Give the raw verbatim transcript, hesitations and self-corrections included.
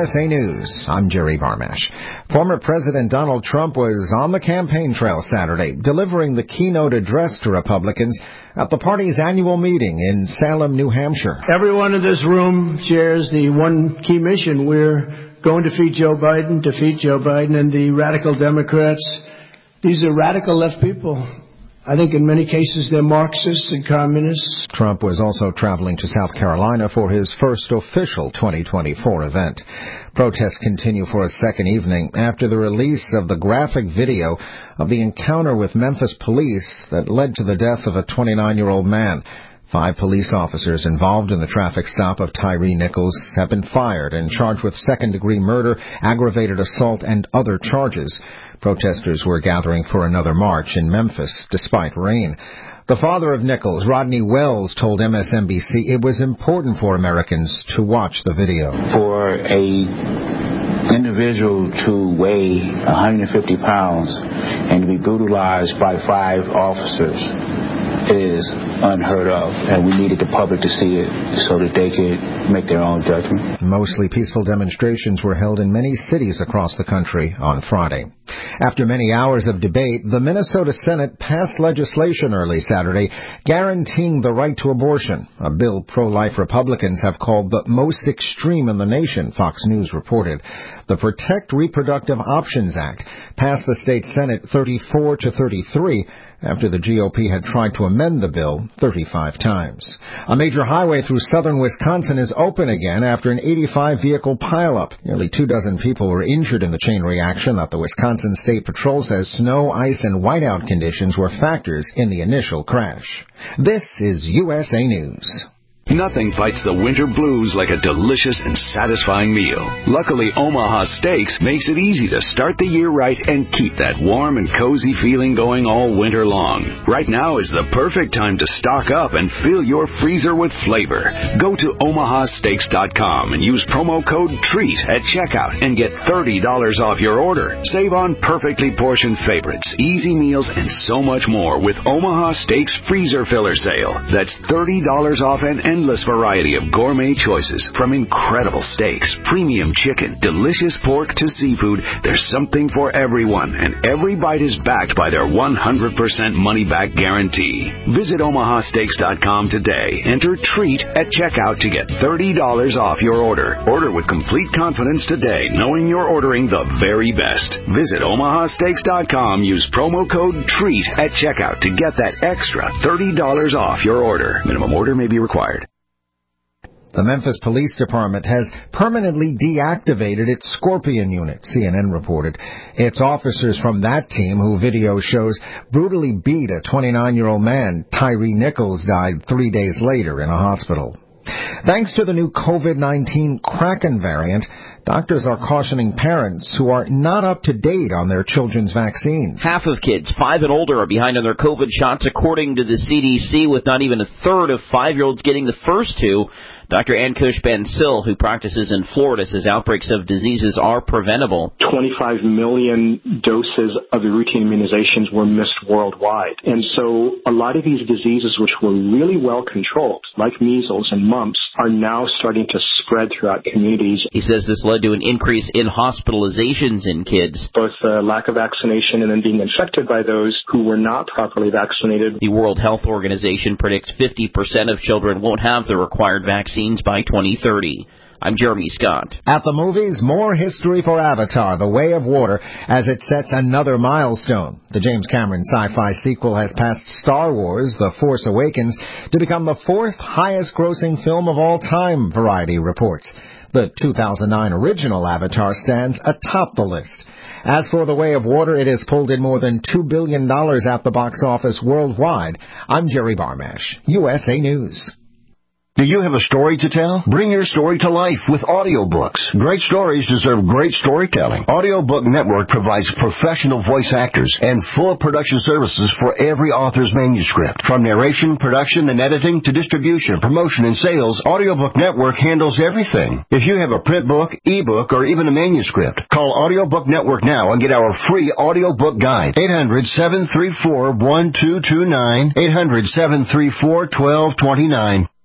S A News. I'm Jerry Barmash. Former President Donald Trump was on the campaign trail Saturday, delivering the keynote address to Republicans at the party's annual meeting in Salem, New Hampshire. Everyone in this room shares the one key mission. We're going to defeat Joe Biden, defeat Joe Biden and the radical Democrats. These are radical left people. I think in many cases they're Marxists and communists. Trump was also traveling to South Carolina for his first official twenty twenty-four event. Protests continue for a second evening after the release of the graphic video of the encounter with Memphis police that led to the death of a twenty-nine-year-old man. Five police officers involved in the traffic stop of Tyre Nichols have been fired and charged with second-degree murder, aggravated assault, and other charges. Protesters were gathering for another march in Memphis, despite rain. The father of Nichols, Rodney Wells, told M S N B C it was important for Americans to watch the video. For a individual to weigh one hundred fifty pounds and to be brutalized by five officers is unheard of, and we needed the public to see it so that they could make their own judgment. Mostly peaceful demonstrations were held in many cities across the country on Friday. After many hours of debate, the Minnesota Senate passed legislation early Saturday guaranteeing the right to abortion, a bill pro-life Republicans have called the most extreme in the nation, Fox News reported. The Protect Reproductive Options Act passed the state Senate thirty-four to thirty-three after the G O P had tried to amend the bill thirty-five times. A major highway through southern Wisconsin is open again after an eighty-five vehicle pileup. Nearly two dozen people were injured in the chain reaction that the Wisconsin State Patrol says snow, ice, and whiteout conditions were factors in the initial crash. This is U S A News. Nothing fights the winter blues like a delicious and satisfying meal. Luckily, Omaha Steaks makes it easy to start the year right and keep that warm and cozy feeling going all winter long. Right now is the perfect time to stock up and fill your freezer with flavor. Go to omaha steaks dot com and use promo code TREAT at checkout and get thirty dollars off your order. Save on perfectly portioned favorites, easy meals, and so much more with Omaha Steaks Freezer Filler Sale. That's thirty dollars off an endless variety of gourmet choices, from incredible steaks, premium chicken, delicious pork to seafood. There's something for everyone, and every bite is backed by their one hundred percent money-back guarantee. Visit omaha steaks dot com today. Enter TREAT at checkout to get thirty dollars off your order. Order with complete confidence today, knowing you're ordering the very best. Visit omaha steaks dot com. Use promo code TREAT at checkout to get that extra thirty dollars off your order. Minimum order may be required. The Memphis Police Department has permanently deactivated its Scorpion unit, C N N reported. It's officers from that team who video shows brutally beat a twenty-nine-year-old man. Tyre Nichols died three days later in a hospital. Thanks to the new COVID nineteen Kraken variant, doctors are cautioning parents who are not up to date on their children's vaccines. Half of kids five and older are behind on their COVID shots, according to the C D C, with not even a third of five-year-olds getting the first two. Doctor Ankush Bansal, who practices in Florida, says outbreaks of diseases are preventable. twenty-five million doses of the routine immunizations were missed worldwide. And so a lot of these diseases, which were really well controlled, like measles and mumps, are now starting to spread throughout communities. He says this led to an increase in hospitalizations in kids. Both the lack of vaccination and then being infected by those who were not properly vaccinated. The World Health Organization predicts fifty percent of children won't have the required vaccines by twenty thirty. I'm Jeremy Scott. At the movies, more history for Avatar, The Way of Water, as it sets another milestone. The James Cameron sci-fi sequel has passed Star Wars, The Force Awakens, to become the fourth highest-grossing film of all time, Variety reports. The two thousand nine original Avatar stands atop the list. As for The Way of Water, it has pulled in more than two billion dollars at the box office worldwide. I'm Jerry Barmash, U S A News. Do you have a story to tell? Bring your story to life with audiobooks. Great stories deserve great storytelling. Audiobook Network provides professional voice actors and full production services for every author's manuscript. From narration, production, and editing to distribution, promotion, and sales, Audiobook Network handles everything. If you have a print book, ebook, or even a manuscript, call Audiobook Network now and get our free audiobook guide. eight hundred, seven three four, one two two nine, eight hundred, seven three four, one two two nine.